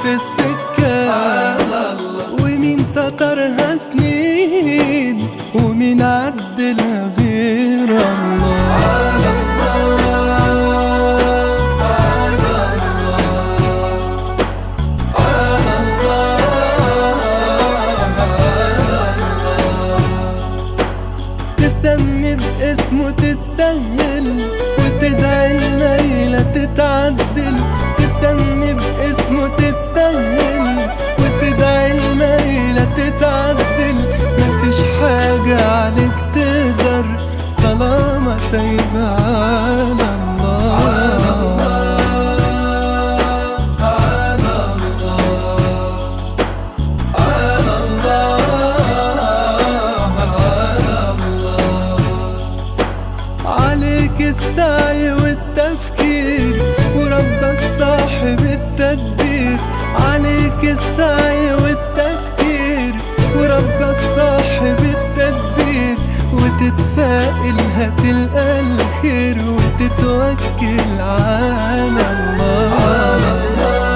في السكة، ومين سترها سنين ومين عدلها غير الله. تسمي باسمه تتسهل وتدعي الميلة تتعدل، تسمي باسمه تتسهل وتدعي الميلة تتعدل. مفيش حاجة عليك تقدر طالما سايبها على الله. عليك السعي والتفكير وربك صاحب التدبير، عليك السعي والتفكير وربك صاحب التدبير، وتتفائل هتلقى الخير وتتوكل على الله.